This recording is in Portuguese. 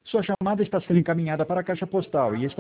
Sua chamada está sendo encaminhada para a caixa postal e está